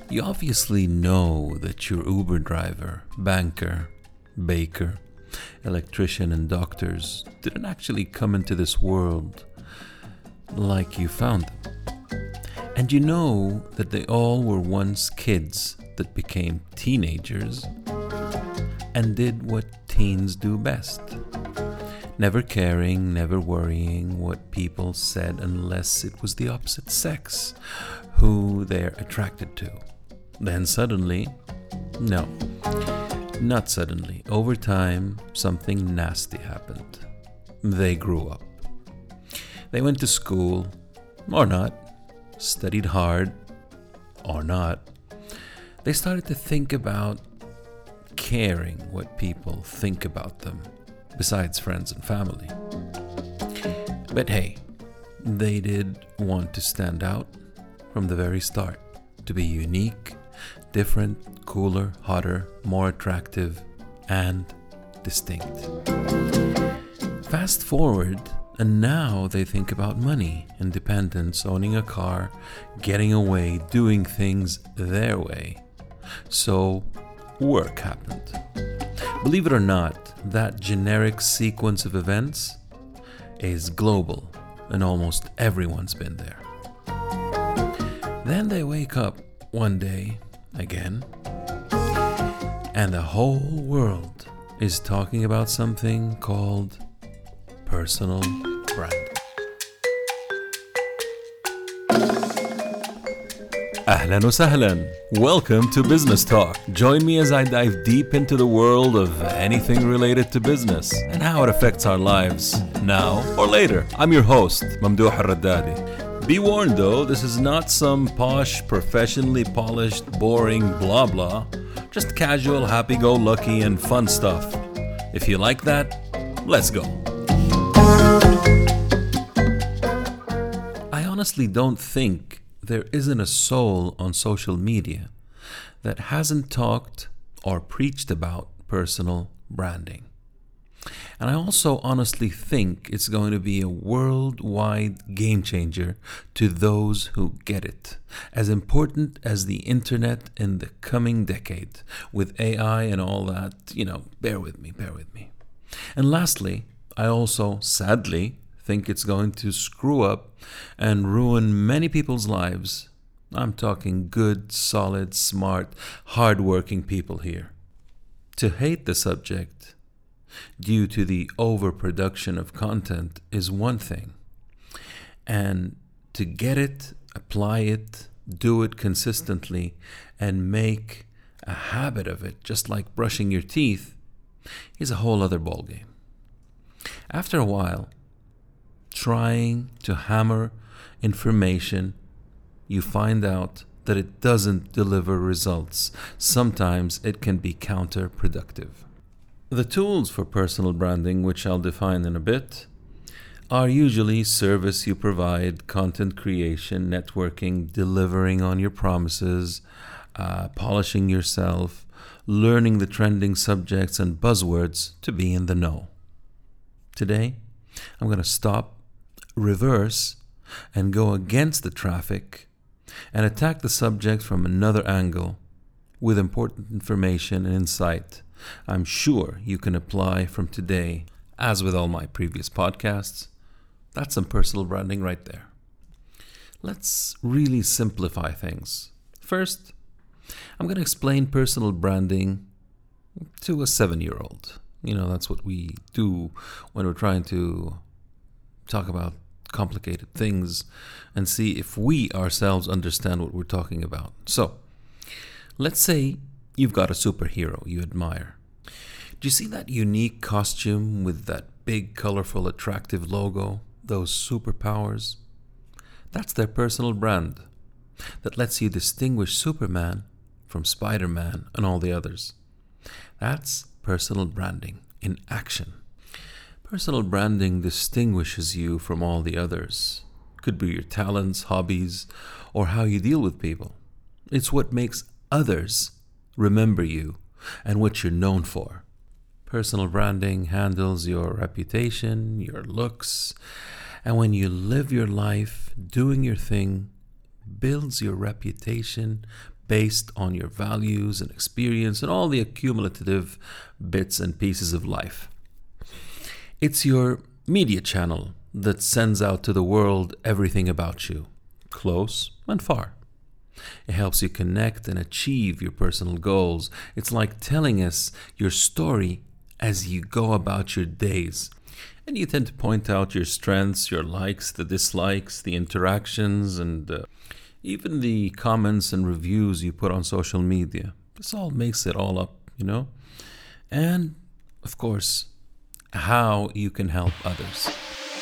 You obviously know that your Uber driver, banker, baker, electrician, and doctors didn't actually come into this world like you found them. And you know that they all were once kids that became teenagers and did what teens do best. Never caring, never worrying what people said unless it was the opposite sex who they're attracted to. Then suddenly, no, not suddenly, over time, something nasty happened. They grew up. They went to school, or not, studied hard, or not. They started to think about caring what people think about them, besides friends and family. But hey, they did want to stand out from the very start, to be unique, different, cooler, hotter, more attractive, and distinct. Fast forward, and now they think about money, independence, owning a car, getting away, doing things their way. So, work happened. Believe it or not, that generic sequence of events is global, and almost everyone's been there. Then they wake up one day, again, and the whole world is talking about something called personal brand. Ahlan wa sahlan. Welcome to Business Talk. Join me as I dive deep into the world of anything related to business and how it affects our lives now or later. I'm your host, Mamdouh Al-Raddadi. Be warned though, this is not some posh, professionally polished, boring blah blah. Just casual, happy-go-lucky and fun stuff. If you like that, let's go. I honestly don't think there isn't a soul on social media that hasn't talked or preached about personal branding. And I also honestly think it's going to be a worldwide game changer to those who get it, as important as the internet in the coming decade, with AI and all that, bear with me. And lastly, I also, sadly, think it's going to screw up and ruin many people's lives. I'm talking good, solid, smart, hardworking people here. To hate the subject due to the overproduction of content is one thing, and to get it, apply it, do it consistently, and make a habit of it, just like brushing your teeth, is a whole other ballgame. After a while, trying to hammer information, you find out that it doesn't deliver results. Sometimes it can be counterproductive. The tools for personal branding, which I'll define in a bit, are usually service you provide, content creation, networking, delivering on your promises, polishing yourself, learning the trending subjects and buzzwords to be in the know. Today, I'm going to stop, reverse, and go against the traffic and attack the subject from another angle with important information and insight I'm sure you can apply from today. As with all my previous podcasts, that's some personal branding right there. Let's really simplify things. First, I'm going to explain personal branding to a 7-year-old. That's what we do when we're trying to talk about complicated things and see if we ourselves understand what we're talking about. So, let's say you've got a superhero you admire. Do you see that unique costume with that big, colorful, attractive logo, those superpowers? That's their personal brand that lets you distinguish Superman from Spider-Man and all the others. That's personal branding in action. Personal branding distinguishes you from all the others. Could be your talents, hobbies, or how you deal with people. It's what makes others remember you and what you're known for. Personal branding handles your reputation, your looks, and when you live your life doing your thing, builds your reputation, based on your values and experience and all the accumulative bits and pieces of life. It's your media channel that sends out to the world everything about you, close and far. It helps you connect and achieve your personal goals. It's like telling us your story as you go about your days. And you tend to point out your strengths, your likes, the dislikes, the interactions, and even the comments and reviews you put on social media. This all makes it all up, And, of course, how you can help others.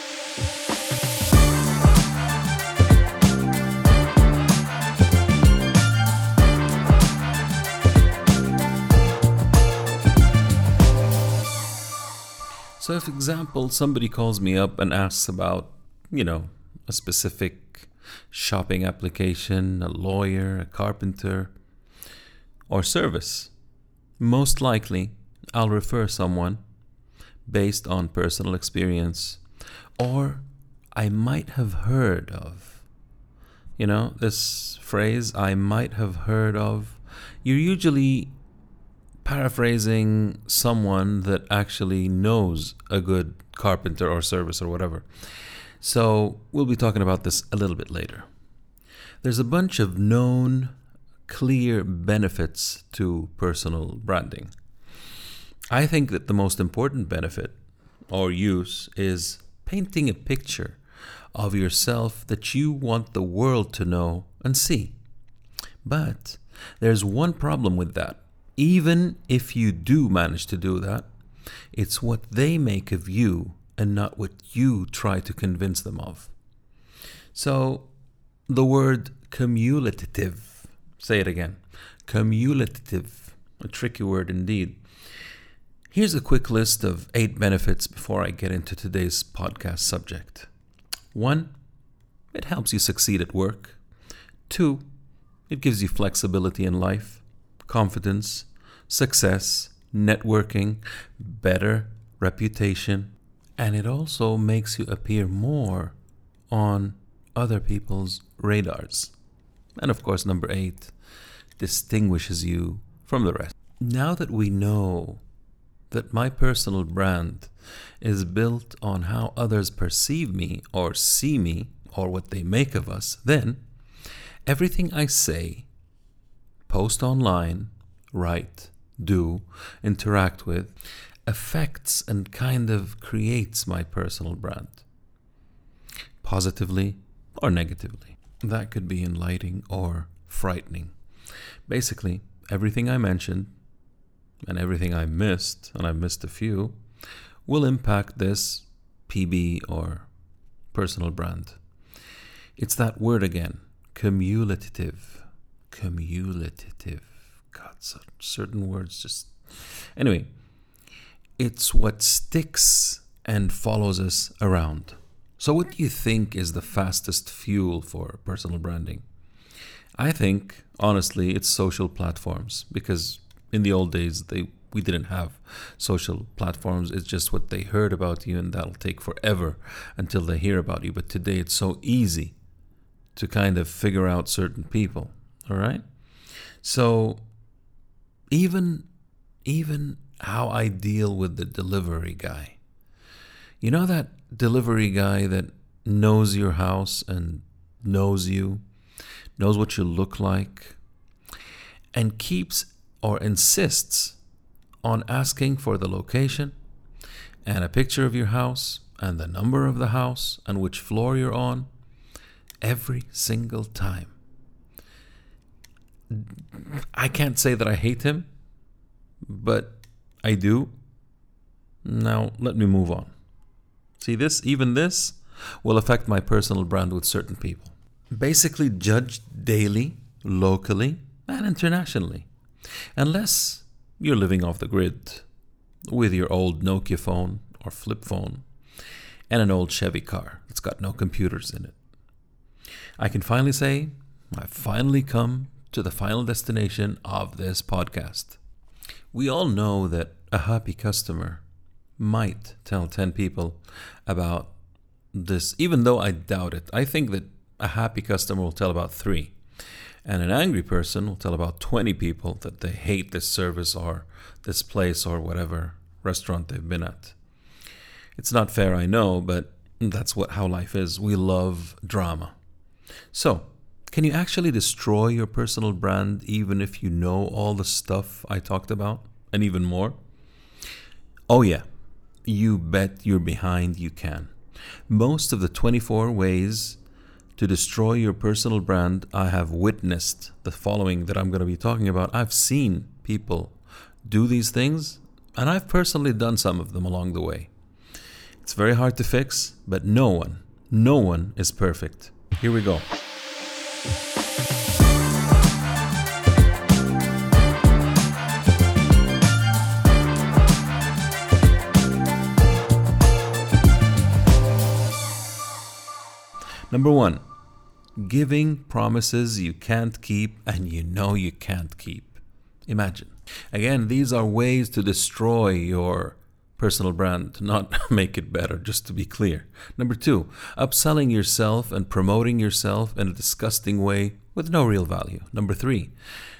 So if, for example, somebody calls me up and asks about, a specific shopping application, a lawyer, a carpenter, or service, most likely I'll refer someone based on personal experience, or I might have heard of. This phrase, I might have heard of, you're usually paraphrasing someone that actually knows a good carpenter or service or whatever. So we'll be talking about this a little bit later. There's a bunch of known, clear benefits to personal branding. I think that the most important benefit or use is painting a picture of yourself that you want the world to know and see. But there's one problem with that. Even if you do manage to do that, it's what they make of you and not what you try to convince them of. So the word cumulative, say it again, cumulative, a tricky word indeed. Here's a quick list of 8 benefits before I get into today's podcast subject. 1, it helps you succeed at work. 2, it gives you flexibility in life, confidence, success, networking, better reputation, and it also makes you appear more on other people's radars. And of course, number 8, distinguishes you from the rest. Now that we know that my personal brand is built on how others perceive me or see me or what they make of us, then everything I say, post online, write, do, interact with, affects and kind of creates my personal brand, positively or negatively. That could be enlightening or frightening. Basically, everything I mentioned and everything I missed, and I missed a few, will impact this PB or personal brand. It's that word again, cumulative. Cumulative. God, certain words just... Anyway, it's what sticks and follows us around. So what do you think is the fastest fuel for personal branding? I think, honestly, it's social platforms, because in the old days, we didn't have social platforms. It's just what they heard about you, and that'll take forever until they hear about you. But today, it's so easy to kind of figure out certain people, all right? So even how I deal with the delivery guy. You know that delivery guy that knows your house and knows you, knows what you look like, and keeps or insists on asking for the location and a picture of your house and the number of the house and which floor you're on every single time. I can't say that I hate him, but I do. Now, let me move on. See, even this will affect my personal brand with certain people. Basically judged daily, locally, and internationally. Unless you're living off the grid with your old Nokia phone or flip phone and an old Chevy car that's got no computers in it. I can finally say I've finally come to the final destination of this podcast. We all know that a happy customer might tell 10 people about this, even though I doubt it. I think that a happy customer will tell about 3. And an angry person will tell about 20 people that they hate this service or this place or whatever restaurant they've been at. It's not fair, I know, but that's how life is. We love drama. So, can you actually destroy your personal brand even if you know all the stuff I talked about and even more? Oh yeah, you bet you're behind you can. Most of the 24 ways to destroy your personal brand, I have witnessed the following that I'm going to be talking about. I've seen people do these things, and I've personally done some of them along the way. It's very hard to fix, but no one is perfect. Here we go. Number 1, giving promises you can't keep and you know you can't keep. Imagine. Again, these are ways to destroy your personal brand, not make it better, just to be clear. Number 2, upselling yourself and promoting yourself in a disgusting way with no real value. Number 3,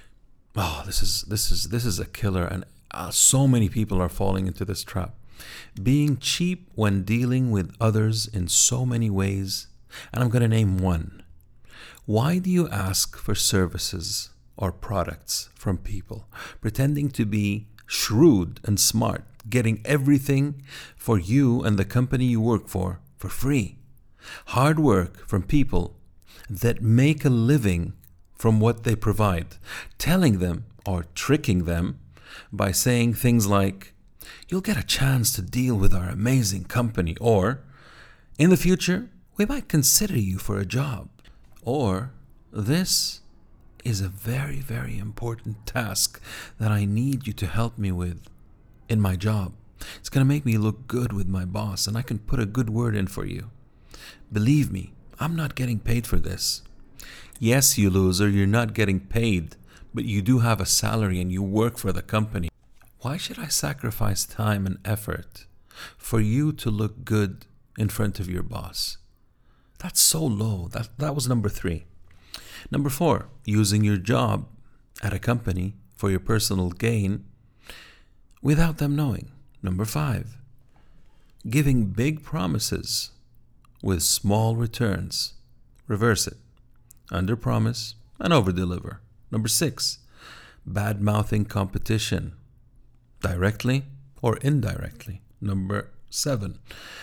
this is a killer, and so many people are falling into this trap. Being cheap when dealing with others in so many ways. And I'm going to name one. Why do you ask for services or products from people, pretending to be shrewd and smart, getting everything for you and the company you work for free? Hard work from people that make a living from what they provide, telling them or tricking them by saying things like, "You'll get a chance to deal with our amazing company," or "In the future, we might consider you for a job," or "This is a very, very important task that I need you to help me with in my job. It's going to make me look good with my boss, and I can put a good word in for you. Believe me, I'm not getting paid for this." Yes, you loser, you're not getting paid, but you do have a salary and you work for the company. Why should I sacrifice time and effort for you to look good in front of your boss? That's so low. That was number 3. Number 4, using your job at a company for your personal gain without them knowing. Number 5, giving big promises with small returns. Reverse it. Under promise and over deliver. Number 6, bad mouthing competition, directly or indirectly. Number 7,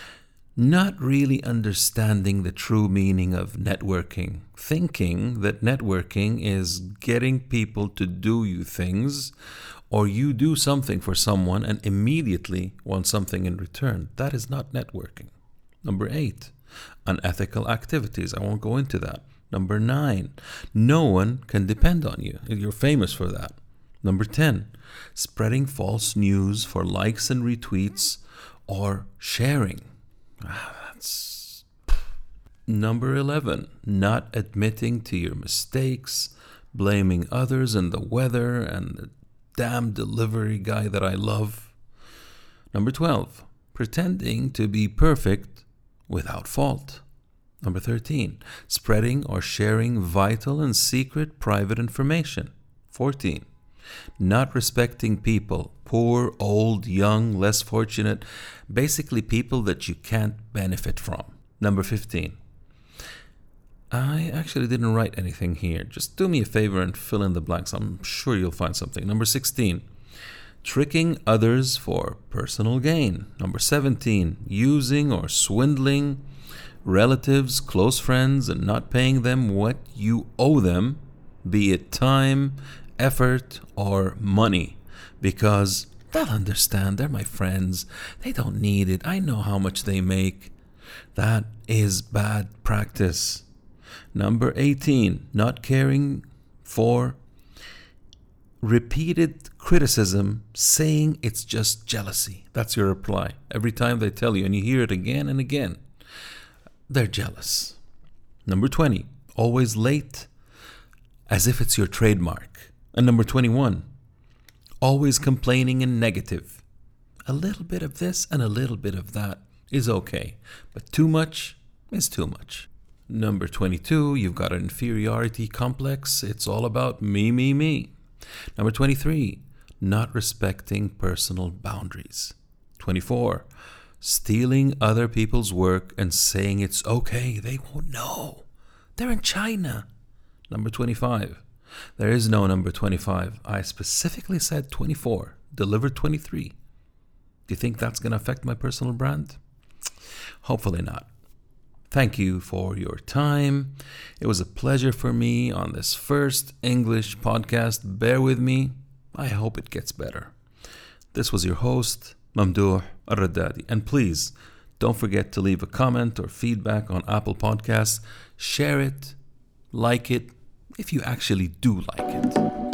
not really understanding the true meaning of networking, thinking that networking is getting people to do you things, or you do something for someone and immediately want something in return. That is not networking. Number 8, unethical activities. I won't go into that. Number 9, no one can depend on you. You're famous for that. Number 10, spreading false news for likes and retweets or sharing. That's Number 11, not admitting to your mistakes, blaming others and the weather and the damn delivery guy that I love. Number 12, pretending to be perfect without fault. Number 13, spreading or sharing vital and secret private information. 14, not respecting people, poor, old, young, less fortunate, basically people that you can't benefit from. Number 15. I actually didn't write anything here. Just do me a favor and fill in the blanks. I'm sure you'll find something. Number 16. Tricking others for personal gain. Number 17. Using or swindling relatives, close friends, and not paying them what you owe them, be it time, effort, or money, because they'll understand. They're my friends. They don't need it. I know how much they make. That is bad practice. Number 18, not caring for repeated criticism, saying it's just jealousy. That's your reply. Every time they tell you, and you hear it again and again, they're jealous. Number 20, always late, as if it's your trademark. And number 21, always complaining and negative. A little bit of this and a little bit of that is okay, but too much is too much. Number 22, you've got an inferiority complex. It's all about me, me, me. Number 23, not respecting personal boundaries. 24, stealing other people's work and saying it's okay. They won't know. They're in China. Number 25, there is no number 25. I specifically said 24, delivered 23. Do you think that's going to affect my personal brand? Hopefully not. Thank you for your time. It was a pleasure for me on this first English podcast. Bear with me. I hope it gets better. This was your host, Mamdouh Al-Raddadi. And please, don't forget to leave a comment or feedback on Apple Podcasts. Share it, like it, if you actually do like it.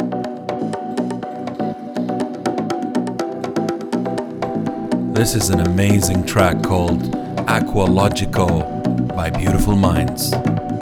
This is an amazing track called Aqualogico by Beautiful Minds.